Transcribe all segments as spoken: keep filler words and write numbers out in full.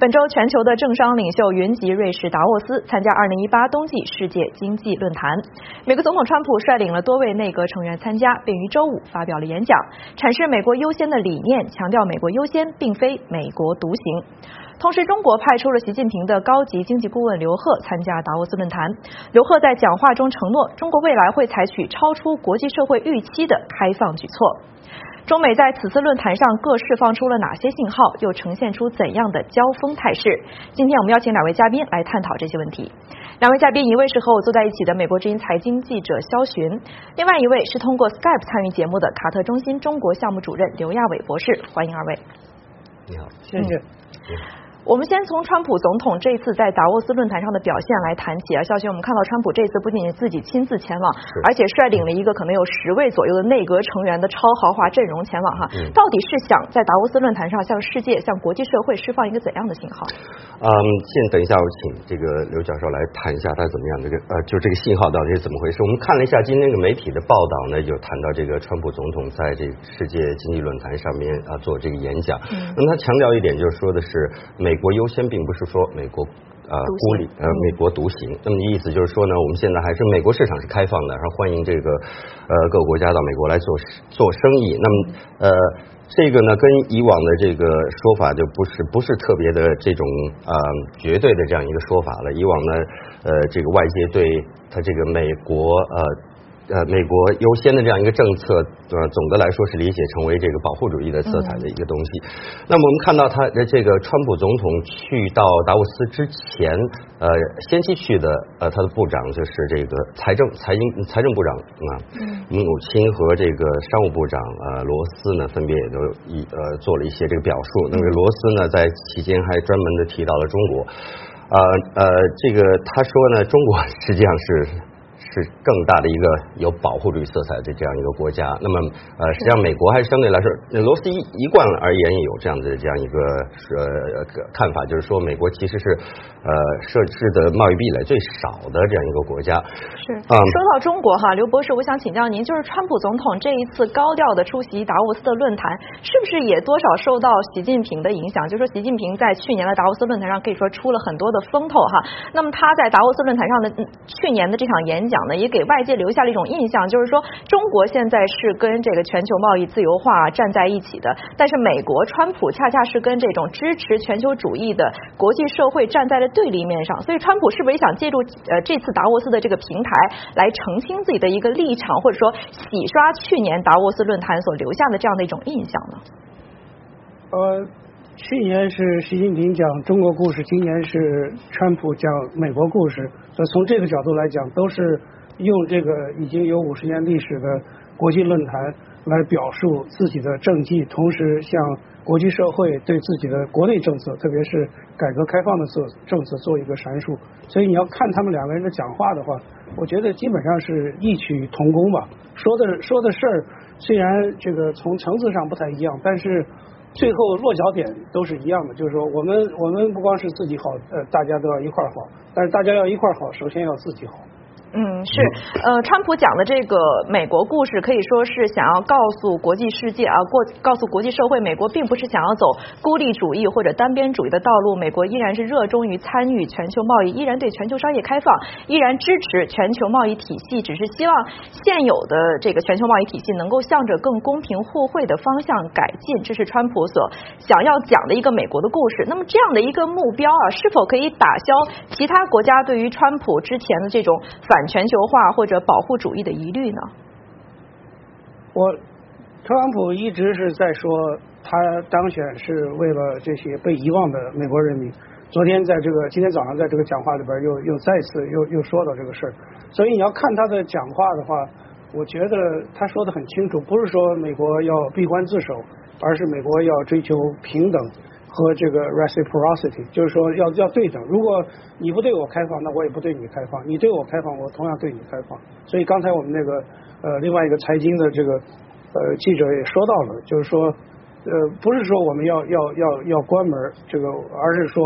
本周全球的政商领袖云集瑞士达沃斯，参加二零一八冬季世界经济论坛。美国总统川普率领了多位内阁成员参加，并于周五发表了演讲，阐释美国优先的理念，强调美国优先并非美国独行。同时，中国派出了习近平的高级经济顾问刘鹤参加达沃斯论坛。刘鹤在讲话中承诺，中国未来会采取超出国际社会预期的开放举措。中美在此次论坛上各释放出了哪些信号，又呈现出怎样的交锋态势？今天我们邀请两位嘉宾来探讨这些问题。两位嘉宾，一位是和我坐在一起的美国之音财经记者肖寻，另外一位是通过 Skype 参与节目的卡特中心中国项目主任刘亚伟博士。欢迎二位。 你好， 谢谢。 嗯我们先从川普总统这次在达沃斯论坛上的表现来谈起啊，肖勋，我们看到川普这次不仅仅自己亲自前往，而且率领了一个可能有十位左右的内阁成员的超豪华阵容前往哈，嗯、到底是想在达沃斯论坛上向世界、向国际社会释放一个怎样的信号？ 嗯，先等一下，我请这个刘教授来谈一下他怎么样这个呃，就这个信号到底是怎么回事？我们看了一下今天这个媒体的报道呢，有谈到这个川普总统在这个世界经济论坛上面啊做这个演讲，嗯、那么他强调一点就是说的是美国优先，并不是说美国呃孤立呃美国独行，那么意思就是说呢，我们现在还是美国市场是开放的，然后欢迎这个呃各个国家到美国来做做生意。那么呃这个呢跟以往的这个说法就不是不是特别的这种呃绝对的这样一个说法了。以往呢呃这个外界对他这个美国呃。呃，美国优先的这样一个政策，呃，总的来说是理解成为这个保护主义的色彩的一个东西。嗯、那么我们看到他的这个川普总统去到达沃斯之前，呃，先期去的呃，他的部长就是这个财政财经财政部长啊，姆努钦和这个商务部长呃罗斯呢，分别也都一呃做了一些这个表述。那么罗斯呢，在期间还专门的提到了中国，呃呃，这个他说呢，中国实际上是。是更大的一个有保护主义色彩的这样一个国家。那么，呃，实际上美国还是相对来说，罗斯一一贯而言也有这样的这样一个呃看法，就是说美国其实是呃设置的贸易壁垒最少的这样一个国家。 是。嗯。说到中国哈，刘博士，我想请教您，就是川普总统这一次高调的出席达沃斯的论坛，是不是也多少受到习近平的影响？就是说，习近平在去年的达沃斯论坛上可以说出了很多的风头哈。那么他在达沃斯论坛上的、嗯、去年的这场演讲呢，也给外界留下了一种印象，就是说中国现在是跟这个全球贸易自由化站在一起的，但是美国川普恰恰是跟这种支持全球主义的国际社会站在了对立面上。所以川普是不是也想借助呃这次达沃斯的这个平台来澄清自己的一个立场，或者说洗刷去年达沃斯论坛所留下的这样的一种印象呢？ 呃，去年是习近平讲中国故事，今年是川普讲美国故事，所以从这个角度来讲，都是用这个已经有五十年历史的国际论坛来表述自己的政绩，同时向国际社会对自己的国内政策，特别是改革开放的政策做一个阐述。所以你要看他们两个人的讲话的话，我觉得基本上是异曲同工吧。说的说的事儿虽然这个从层次上不太一样，但是最后落脚点都是一样的，就是说我们我们不光是自己好，呃，大家都要一块儿好，但是大家要一块儿好，首先要自己好。 嗯，是，呃，川普讲的这个美国故事，可以说是想要告诉国际世界啊，过告诉国际社会，美国并不是想要走孤立主义或者单边主义的道路，美国依然是热衷于参与全球贸易，依然对全球商业开放，依然支持全球贸易体系，只是希望现有的这个全球贸易体系能够向着更公平互惠的方向改进，这是川普所想要讲的一个美国的故事。那么这样的一个目标啊，是否可以打消其他国家对于川普之前的这种反全球化或者保护主义的疑虑呢？ 我特朗普一直是在说他当选是为了这些被遗忘的美国人民。昨天在这个今天早上在这个讲话里边又又再次又又说到这个事儿，所以你要看他的讲话的话，我觉得他说的很清楚，不是说美国要闭关自守，而是美国要追求平等和这个 reciprocity， 就是说要要对等。如果你不对我开放，那我也不对你开放；你对我开放，我同样对你开放。所以刚才我们那个呃另外一个财经的这个呃记者也说到了，就是说呃不是说我们要要要要关门这个，而是说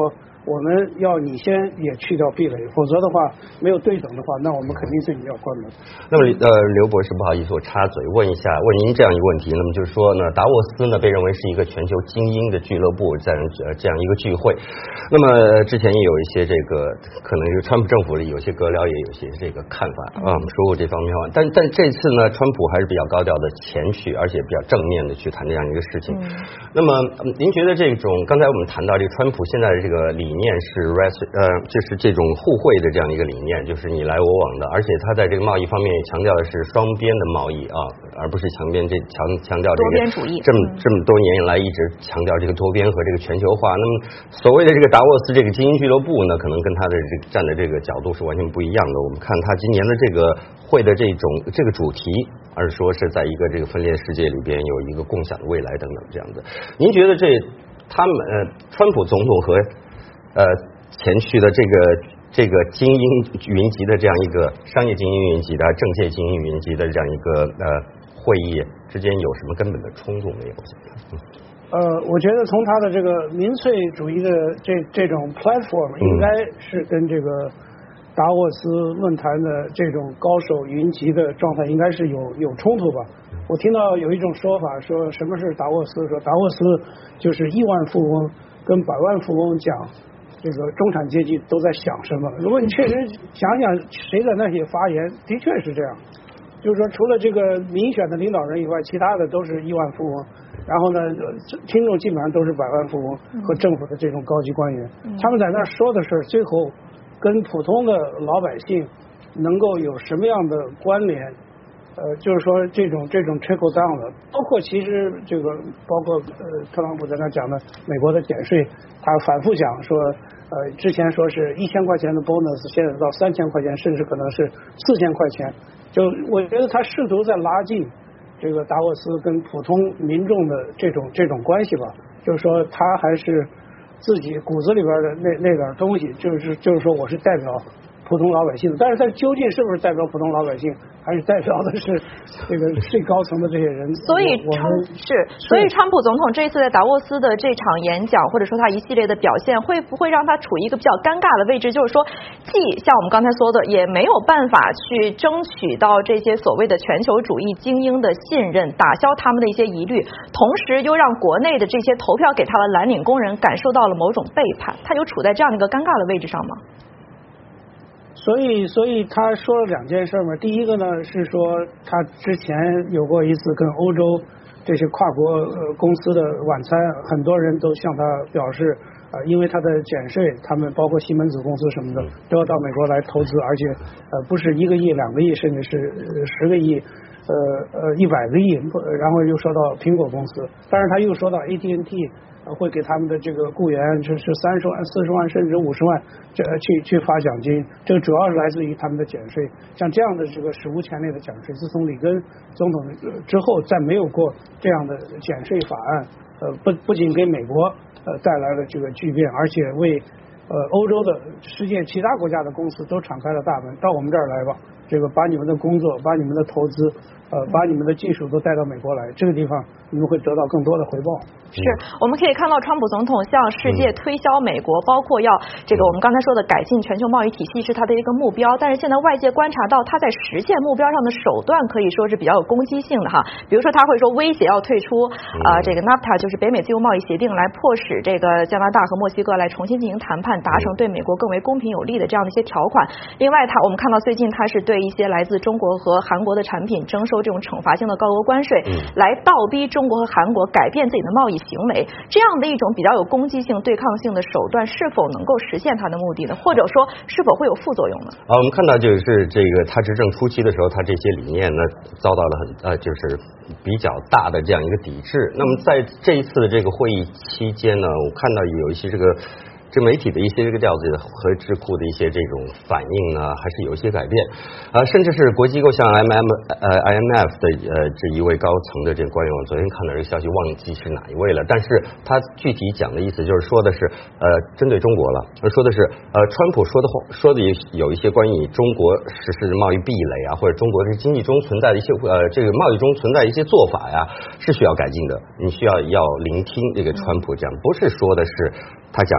我们要你先也去掉壁垒，否则的话没有对等的话，那我们肯定对你要关门。 那么呃，刘博士不好意思，我插嘴问一下，问您这样一个问题，那么就是说呢，达沃斯呢被认为是一个全球精英的俱乐部，在呃这样一个聚会。那么之前也有一些这个可能是川普政府里有些阁僚也有些这个看法啊，我们说过这方面话，但但这次呢，川普还是比较高调的前去，而且比较正面的去谈这样一个事情。嗯、那么、嗯、您觉得这种刚才我们谈到这个川普现在的这个理念是 呃，就是这种互惠的这样一个理念，就是你来我往的，而且他在这个贸易方面也强调的是双边的贸易啊，而不是强边这强强调这个多边主义。 这么这么多年以来一直强调这个多边和这个全球化。那么所谓的这个达沃斯这个精英俱乐部呢，可能跟他的这个站的这个角度是完全不一样的。我们看他今年的这个会的这种这个主题，而是说是在一个这个分裂世界里边有一个共享的未来等等这样的。您觉得这他们呃，川普总统和呃，前去的这个这个精英云集的这样一个商业精英云集的、政界精英云集的这样一个呃会议之间有什么根本的冲突没有？ 呃，我觉得从他的这个民粹主义的这这种 platform， 应该是跟这个达沃斯论坛的这种高手云集的状态应该是有有冲突吧。我听到有一种说法，说什么是达沃斯？说达沃斯就是亿万富翁跟百万富翁讲。这个中产阶级都在想什么？如果你确实想想谁在那里发言，的确是这样。就是说，除了这个民选的领导人以外，其他的都是亿万富翁。然后呢，听众基本上都是百万富翁和政府的这种高级官员。他们在那说的是，最后跟普通的老百姓能够有什么样的关联？呃，就是说这种这种 trickle down 的，包括其实这个包括呃特朗普在那讲的美国的减税，他反复讲说，呃之前说是一千块钱的 bonus， 现在到三千块钱，甚至可能是四千块钱。就我觉得他试图在拉近这个达沃斯跟普通民众的这种这种关系吧，就是说他还是自己骨子里边的那那点东西，就是就是说我是代表普通老百姓的，但是他究竟是不是代表普通老百姓，还是代表的是这个最高层的这些人？ 所以我们是，所以川普总统这一次在达沃斯的这场演讲，或者说他一系列的表现，会不会让他处于一个比较尴尬的位置？就是说，既像我们刚才说的，也没有办法去争取到这些所谓的全球主义精英的信任，打消他们的一些疑虑，同时又让国内的这些投票给他的蓝领工人感受到了某种背叛，他有处在这样的一个尴尬的位置上吗？ 所以，所以他说了两件事嘛。第一个呢是说，他之前有过一次跟欧洲这些跨国呃公司的晚餐，很多人都向他表示，呃，因为他的减税，他们包括西门子公司什么的都要到美国来投资，而且呃不是一个亿、两个亿，甚至是十个亿，呃呃一百个亿。然后又说到苹果公司，但是他又说到 A T and T。会给他们的这个雇员就是三十万、四十万甚至五十万，这去去发奖金。这个主要是来自于他们的减税，像这样的这个史无前例的减税，自从里根总统之后，再没有过这样的减税法案。呃，不不仅给美国呃带来了这个巨变，而且为呃欧洲的世界其他国家的公司都敞开了大门，到我们这儿来吧，这个把你们的工作、把你们的投资、呃把你们的技术都带到美国来，这个地方你们会得到更多的回报。 是，我们可以看到川普总统向世界推销美国，包括要这个我们刚才说的改进全球贸易体系是他的一个目标，但是现在外界观察到他在实现目标上的手段可以说是比较有攻击性的哈，比如说他会说威胁要退出啊、呃、这个 NAFTA 就是北美自由贸易协定，来迫使这个加拿大和墨西哥来重新进行谈判，达成对美国更为公平有利的这样的一些条款。另外他我们看到最近他是对一些来自中国和韩国的产品征收这种惩罚性的高额关税，来倒逼中国和韩国改变自己的贸易行为，这样的一种比较有攻击性、对抗性的手段，是否能够实现他的目的呢？或者说，是否会有副作用呢？ 啊，我们看到就是这个他执政初期的时候，他这些理念呢遭到了很呃就是比较大的这样一个抵制。那么在这一次的这个会议期间呢，我看到有一些这个。这媒体的一些这个调子和智库的一些这种反应呢，还是有一些改变啊、呃，甚至是国际机构像 M M 呃 I M F 的呃这一位高层的这个官员，我昨天看到这个消息，忘记是哪一位了，但是他具体讲的意思就是说的是呃针对中国了，说的是呃川普说的话说的有一些关于中国实施贸易壁垒啊，或者中国的经济中存在的一些呃这个贸易中存在一些做法呀，是需要改进的，你需要要聆听这个川普讲，不是说的是他讲的话都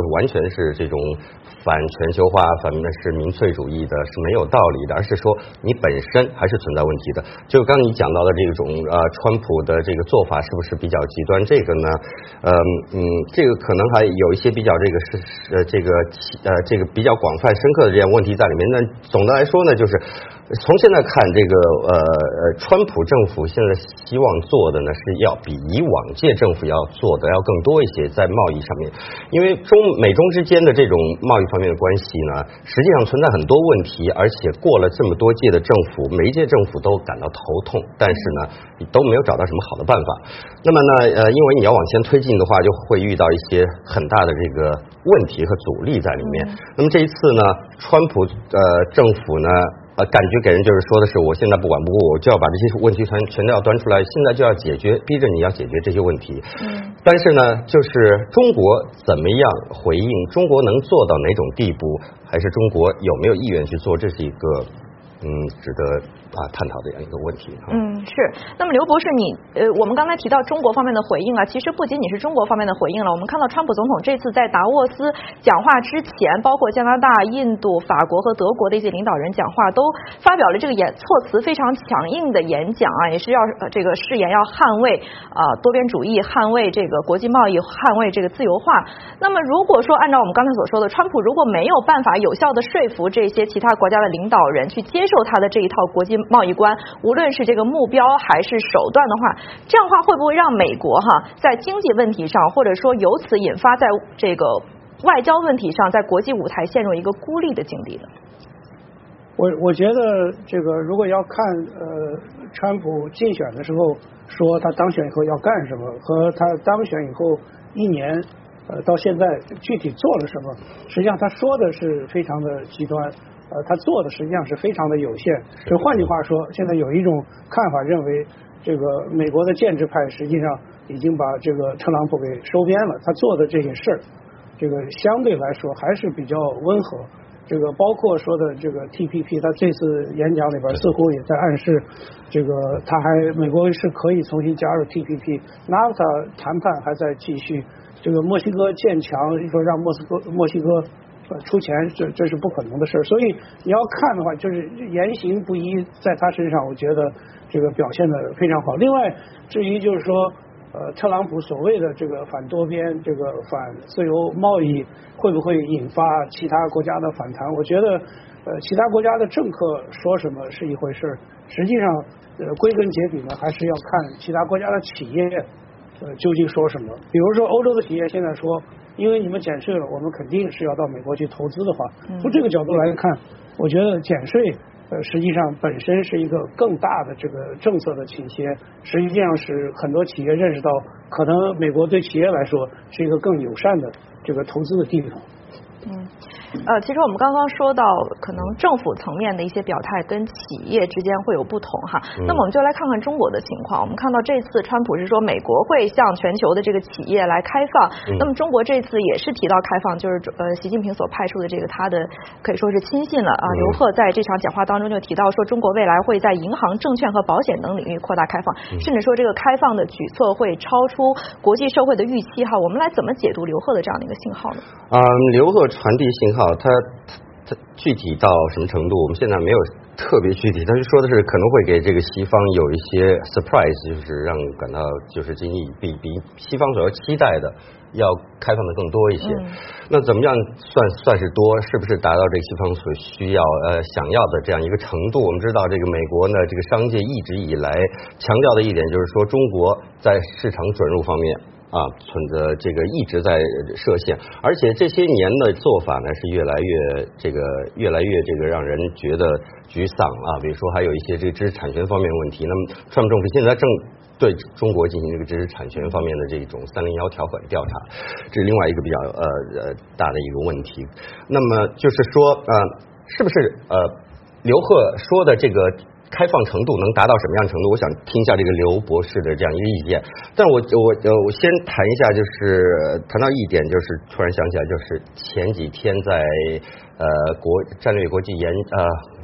完全是这种反全球化、反是民粹主义的，是没有道理的，而是说你本身还是存在问题的。就刚你讲到的这种呃，川普的这个做法是不是比较极端？这个呢，呃嗯，这个可能还有一些比较这个是呃这个呃这个比较广泛深刻的这样问题在里面。那总的来说呢，就是从现在看，这个呃呃，川普政府现在希望做的呢，是要比以往届政府要做的要更多一些，在贸易上面，因为中美中之间的这种贸易方面的关系呢，实际上存在很多问题，而且过了这么多届的政府，每一届政府都感到头痛，但是呢，都没有找到什么好的办法。那么呢，呃，因为你要往前推进的话，就会遇到一些很大的这个问题和阻力在里面。那么这一次呢，川普呃政府呢。呃，感觉给人就是说的是，我现在不管不顾，我就要把这些问题全全都要端出来，现在就要解决，逼着你要解决这些问题。嗯。但是呢，就是中国怎么样回应，中国能做到哪种地步，还是中国有没有意愿去做，这是一个嗯值得啊探讨的这样一个问题。 嗯，是。那么刘博士，你呃，我们刚才提到中国方面的回应啊，其实不仅仅是中国方面的回应了。我们看到川普总统这次在达沃斯讲话之前，包括加拿大、印度、法国和德国的一些领导人讲话，都发表了这个言措辞非常强硬的演讲啊，也是要呃这个誓言要捍卫啊、呃、多边主义，捍卫这个国际贸易，捍卫这个自由化。那么如果说按照我们刚才所说的，川普如果没有办法有效的说服这些其他国家的领导人去接受他的这一套国际贸易观，无论是这个目标还是手段的话，这样的话会不会让美国哈在经济问题上，或者说由此引发在这个外交问题上，在国际舞台陷入一个孤立的境地呢？ 我我觉得这个如果要看呃，川普竞选的时候说他当选以后要干什么，和他当选以后一年呃到现在具体做了什么，实际上他说的是非常的极端。呃，他做的实际上是非常的有限。就换句话说，现在有一种看法认为，这个美国的建制派实际上已经把这个特朗普给收编了。他做的这些事儿，这个相对来说还是比较温和。这个包括说的这个 T P P， 他这次演讲里边似乎也在暗示，这个他还美国是可以重新加入 T P P。N A F T A 谈判还在继续。这个墨西哥建墙，说让墨西哥墨西哥。呃，出钱这这是不可能的事，所以你要看的话，就是言行不一，在他身上，我觉得这个表现的非常好。另外，至于就是说，呃，特朗普所谓的这个反多边、这个反自由贸易，会不会引发其他国家的反弹？我觉得，呃，其他国家的政客说什么是一回事，实际上，呃，归根结底呢，还是要看其他国家的企业，呃，究竟说什么。比如说，欧洲的企业现在说。因为你们减税了，我们肯定是要到美国去投资的话，从这个角度来看，我觉得减税呃实际上本身是一个更大的这个政策的倾斜，实际上是很多企业认识到，可能美国对企业来说是一个更友善的这个投资的地方。 嗯。呃，其实我们刚刚说到，可能政府层面的一些表态跟企业之间会有不同哈。嗯、那么我们就来看看中国的情况。我们看到这次川普是说美国会向全球的这个企业来开放，嗯、那么中国这次也是提到开放，就是呃习近平所派出的这个他的可以说是亲信了啊。刘鹤在这场讲话当中就提到说，中国未来会在银行、证券和保险等领域扩大开放，嗯、甚至说这个开放的举措会超出国际社会的预期哈。我们来怎么解读刘鹤的这样的一个信号呢？ 嗯，刘鹤传递信号。他他具体到什么程度，我们现在没有特别具体，但是说的是可能会给这个西方有一些 surprise， 就是让感到就是经济比比西方所要期待的要开放的更多一些。嗯、那怎么样算算是多？是不是达到这个西方所需要呃想要的这样一个程度？我们知道这个美国呢，这个商界一直以来强调的一点就是说，中国在市场准入方面。啊，存在这个一直在设限，而且这些年的做法呢是越来越这个越来越这个让人觉得沮丧啊。比如说还有一些这个知识产权方面的问题，那么川普政府现在正对中国进行这个知识产权方面的这种三零幺条款调查，这是另外一个比较呃呃大的一个问题。那么就是说呃，是不是呃刘鹤说的这个？开放程度能达到什么样程度？我想听一下这个刘博士的这样一个意见。但我我我先谈一下，就是谈到一点，就是突然想起来，就是前几天在呃国战略国际研呃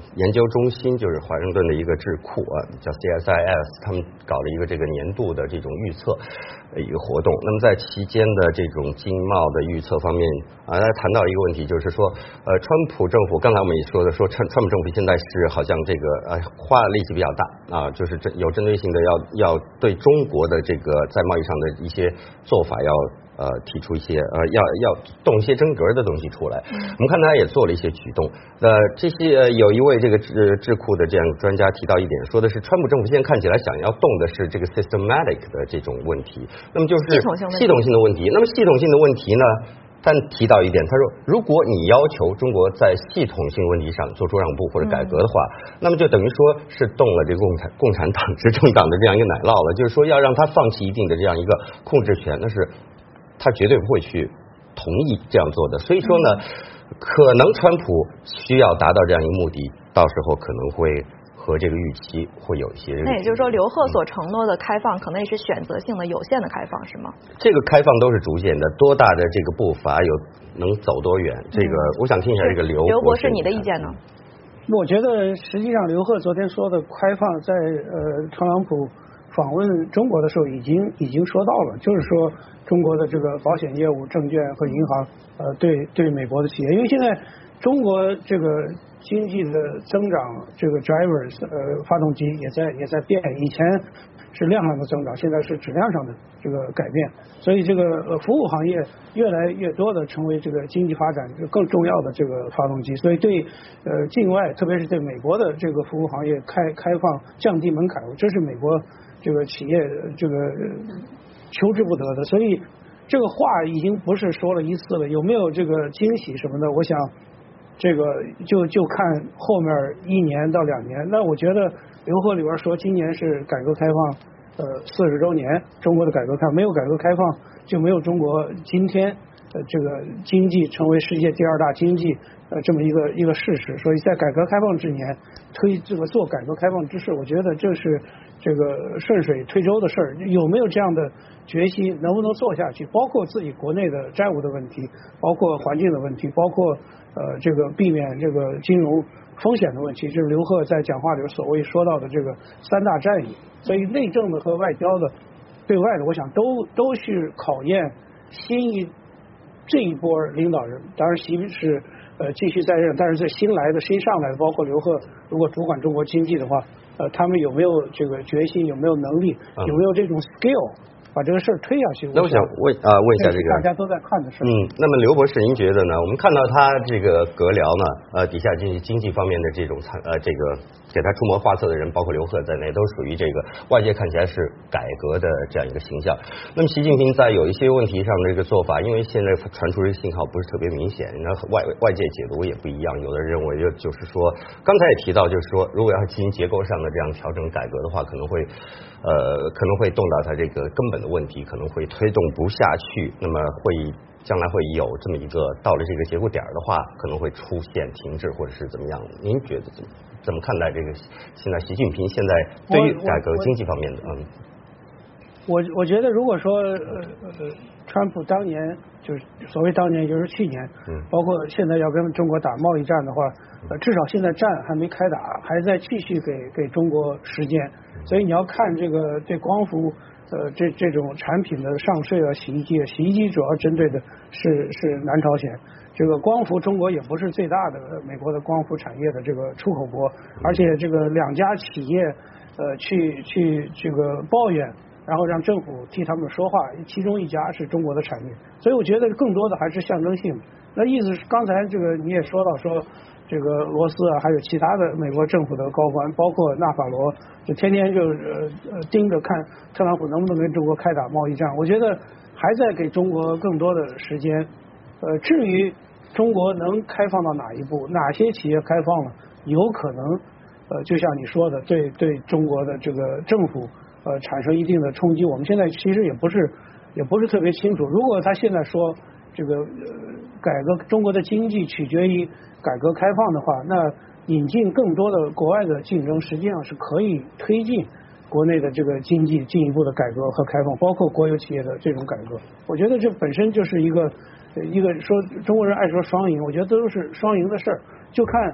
研究中心，就是华盛顿的一个智库啊，叫 C S I S， 他们搞了一个这个年度的这种预测一个活动。那么在期间的这种经贸的预测方面啊，大家谈到一个问题，就是说呃，川普政府刚才我们也说的，说川川普政府现在是好像这个呃花力气比较大啊，就是针有针对性的要要对中国的这个在贸易上的一些做法要。呃，提出一些呃，要要动一些真格的东西出来。嗯、我们看他也做了一些举动。呃，这些、呃、有一位这个智智库的这样专家提到一点，说的是川普政府现在看起来想要动的是这个 systematic 的这种问题，那么就是系统性的问题。那么系统性的问题呢？但提到一点，他说，如果你要求中国在系统性问题上做出让步或者改革的话，嗯、那么就等于说是动了这个共产共产党执政党的这样一个奶酪了，就是说要让他放弃一定的这样一个控制权，那是。他绝对不会去同意这样做的，所以说呢，可能川普需要达到这样一个目的，到时候可能会和这个预期会有一些。 那也就是说，刘鹤所承诺的开放，可能也是选择性的、有限的开放，是吗？ 这个开放都是逐渐的，多大的这个步伐，有能走多远？这个、嗯、我想听一下这个刘刘博士你的意见呢？ 我觉得实际上刘鹤昨天说的开放，在呃特朗普访问中国的时候已经已经说到了，就是说中国的这个保险业务、证券和银行，呃，对对美国的企业，因为现在中国这个经济的增长，这个 drivers 呃发动机也在也在变，以前是量上的增长，现在是质量上的这个改变，所以这个呃服务行业越来越多的成为这个经济发展更重要的这个发动机，所以对呃境外，特别是对美国的这个服务行业开开放降低门槛，这是美国这个企业这个求之不得的，所以这个话已经不是说了一次了，有没有这个惊喜什么的，我想这个就就看后面一年到两年。那我觉得刘鹤里边说今年是改革开放呃四十周年，中国的改革开放，没有改革开放就没有中国今天呃这个经济成为世界第二大经济呃这么一个一个事实，所以在改革开放之年推这个做改革开放之事，我觉得这是这个顺水推舟的事儿，有没有这样的决心，能不能做下去？包括自己国内的债务的问题，包括环境的问题，包括呃这个避免这个金融风险的问题，这是刘鹤在讲话里所谓说到的这个三大战役。所以内政的和外交的、对外的，我想都都是考验新一这一波领导人。当然，习是呃继续在任，但是这新来的、新上来的，包括刘鹤，如果主管中国经济的话。呃，他们有没有这个决心，有没有能力，嗯、有没有这种 skill， 把这个事儿推下去？ 那我想问啊、呃，问一下这个大家都在看的事。 嗯，那么刘博士，您觉得呢？我们看到他这个阁僚呢，呃，底下经济经济方面的这种参呃这个给他出谋划策的人，包括刘鹤在内，都属于这个外界看起来是改革的这样一个形象。那么习近平在有一些问题上的这个做法，因为现在传出这个信号不是特别明显，那外外界解读也不一样。有的人认为就就是说，刚才也提到，就是说，如果要进行结构上的这样调整改革的话，可能会呃可能会动到他这个根本的问题，可能会推动不下去，那么会。将来会有这么一个到了这个节骨点的话，可能会出现停滞或者是怎么样？您觉得怎么怎么看待这个现在习近平现在对于改革经济方面的？嗯， 我我觉得如果说呃呃，川普当年就是所谓当年就是去年，嗯，包括现在要跟中国打贸易战的话，呃，至少现在战还没开打，还在继续给给中国时间，所以你要看这个对光伏。呃，这这种产品的上税啊，洗衣机，洗衣机主要针对的是是南朝鲜。这个光伏，中国也不是最大的美国的光伏产业的这个出口国，而且这个两家企业呃去去这个抱怨，然后让政府替他们说话，其中一家是中国的产业，所以我觉得更多的还是象征性的。那意思是刚才这个你也说到说。这个罗斯啊，还有其他的美国政府的高官，包括纳法罗，就天天就呃呃盯着看特朗普能不能跟中国开打贸易战。我觉得还在给中国更多的时间。呃，至于中国能开放到哪一步，哪些企业开放了，有可能呃，就像你说的，对对中国的这个政府呃产生一定的冲击。我们现在其实也不是也不是特别清楚。如果他现在说这个呃改革中国的经济取决于改革开放的话，那引进更多的国外的竞争，实际上是可以推进国内的这个经济进一步的改革和开放，包括国有企业的这种改革。我觉得这本身就是一个一个说中国人爱说双赢，我觉得都是双赢的事儿，就看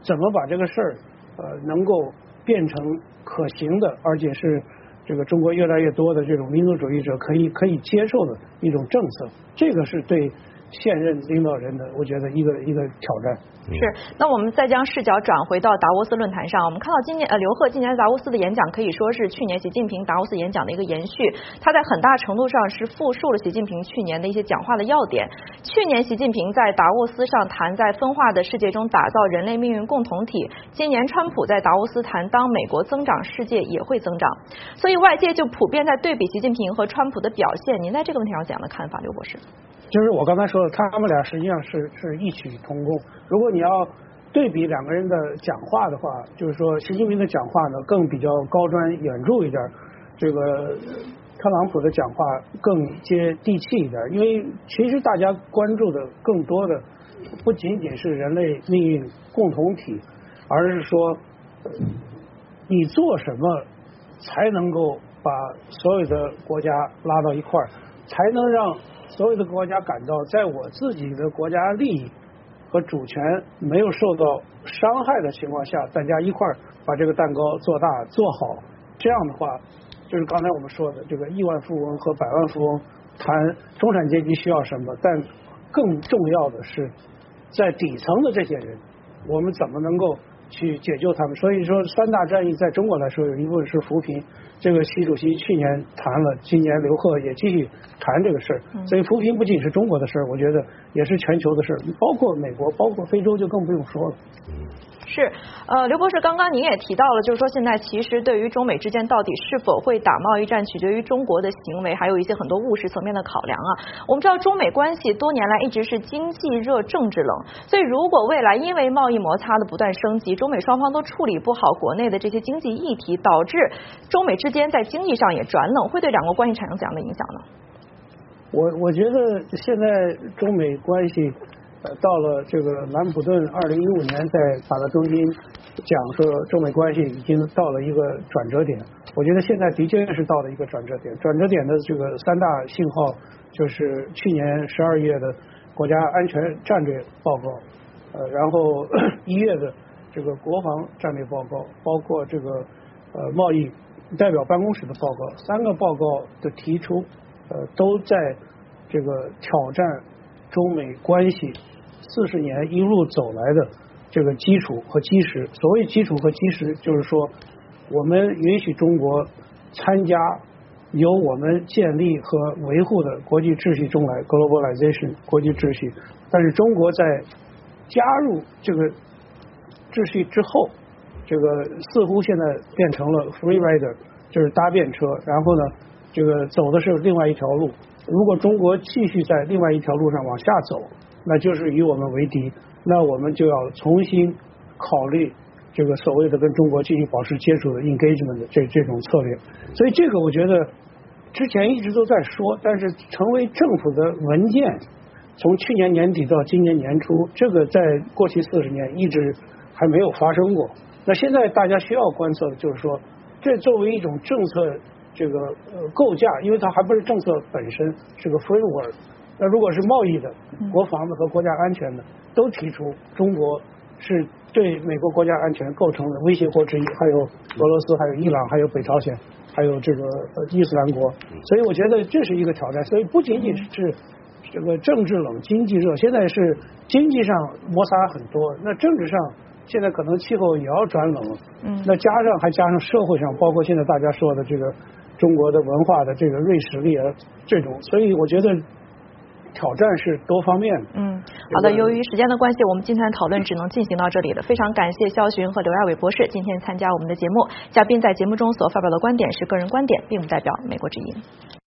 怎么把这个事儿呃能够变成可行的，而且是这个中国越来越多的这种民族主义者可以可以接受的一种政策，这个是对现任领导人的我觉得一个一个挑战。 是，那我们再将视角转回到达沃斯论坛上，我们看到今年呃刘鹤今年达沃斯的演讲可以说是去年习近平达沃斯演讲的一个延续，他在很大程度上是复述了习近平去年的一些讲话的要点。去年习近平在达沃斯上谈在分化的世界中打造人类命运共同体，今年川普在达沃斯谈当美国增长，世界也会增长，所以外界就普遍在对比习近平和川普的表现，您在这个问题上有怎样的看法，刘博士？ 就是我刚才说的，他们俩实际上是是异曲同工。如果你要对比两个人的讲话的话，就是说习近平的讲话呢更比较高瞻远瞩一点，这个特朗普的讲话更接地气一点。因为其实大家关注的更多的不仅仅是人类命运共同体，而是说你做什么才能够把所有的国家拉到一块儿，才能让所有的国家感到在我自己的国家利益和主权没有受到伤害的情况下，大家一块儿把这个蛋糕做大做好。这样的话，就是刚才我们说的这个亿万富翁和百万富翁谈中产阶级需要什么，但更重要的是在底层的这些人，我们怎么能够去解救他们。所以说三大战役在中国来说有一部分是扶贫，这个习主席去年谈了，今年刘鹤也继续谈这个事儿。所以扶贫不仅是中国的事儿，我觉得也是全球的事儿，包括美国，包括非洲就更不用说了。 是，呃，刘博士，刚刚您也提到了，就是说现在其实对于中美之间到底是否会打贸易战，取决于中国的行为，还有一些很多务实层面的考量啊。我们知道中美关系多年来一直是经济热政治冷，所以如果未来因为贸易摩擦的不断升级，中美双方都处理不好国内的这些经济议题，导致中美之间在经济上也转冷，会对两国关系产生怎样的影响呢？ 我我觉得现在中美关系呃，到了这个兰普顿二零一五年在法德中心讲说中美关系已经到了一个转折点，我觉得现在的确是到了一个转折点。转折点的这个三大信号就是去年十二月的国家安全战略报告，呃，然后一月的这个国防战略报告，包括这个呃贸易代表办公室的报告，三个报告的提出，呃，都在这个挑战中美关系四十年一路走来的这个基础和基石。所谓基础和基石，就是说我们允许中国参加由我们建立和维护的国际秩序中来 globalization 国际秩序，但是中国在加入这个秩序之后，这个似乎现在变成了 free rider， 就是搭便车，然后呢这个走的是另外一条路。如果中国继续在另外一条路上往下走，那就是与我们为敌，那我们就要重新考虑这个所谓的跟中国继续保持接触的 engagement 的这这种策略。所以这个我觉得之前一直都在说，但是成为政府的文件，从去年年底到今年年初，这个在过去四十年一直还没有发生过。那现在大家需要观测的就是说，这作为一种政策这个呃构架，因为它还不是政策本身，是个 framework。那如果是贸易的、国防的和国家安全的，都提出中国是对美国国家安全构成的威胁国之一，还有俄罗斯，还有伊朗，还有北朝鲜，还有这个呃伊斯兰国。所以我觉得这是一个挑战。所以不仅仅是这个政治冷、经济热，现在是经济上摩擦很多，那政治上现在可能气候也要转冷。嗯，那加上还加上社会上，包括现在大家说的这个中国的文化的这个锐实力啊这种，所以我觉得挑战是多方面的。 嗯，好的，由于时间的关系，我们今天的讨论只能进行到这里了。非常感谢肖寻和刘亚伟博士今天参加我们的节目。嘉宾在节目中所发表的观点是个人观点，并不代表美国之音。